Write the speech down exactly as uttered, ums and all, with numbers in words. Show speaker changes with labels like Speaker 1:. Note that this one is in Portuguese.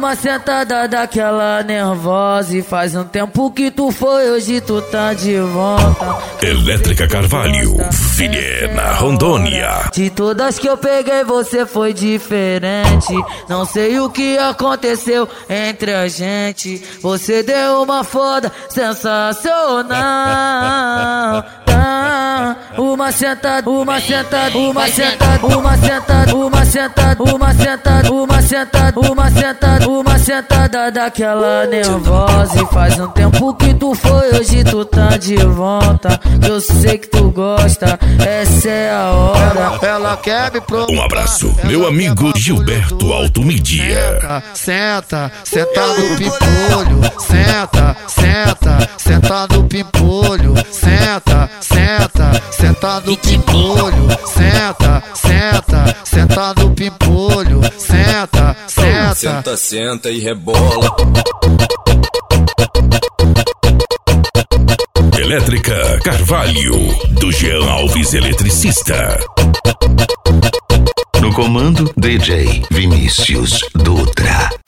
Speaker 1: uma sentada daquela nervosa. E faz um tempo que tu foi, hoje tu tá de volta.
Speaker 2: Elétrica Carvalho, Vilhena, Rondônia.
Speaker 1: De todas que eu peguei, você foi diferente. Não sei o que aconteceu entre a gente. Você deu uma foda sensacional. Uma sentada, uma sentada, uma sentada, uma sentada, uma sentada, uma sentada, uma sentada, uma sentada, uma sentada daquela nervosa. E faz um tempo que tu foi, hoje tu tá de volta. Eu sei que tu gosta, essa é a hora.
Speaker 3: Ela quer me provar.
Speaker 2: Um abraço, meu amigo Gilberto Altomídia.
Speaker 3: Senta, senta no pimpolho. Senta, senta, senta no pimpolho. Senta, senta, senta no pimpolho. Senta, senta, senta no pimpolho. Senta, senta.
Speaker 4: Senta, senta e rebola.
Speaker 2: Elétrica Carvalho, do Jean Alves Eletricista.
Speaker 5: No comando, D J Vinícius Dutra.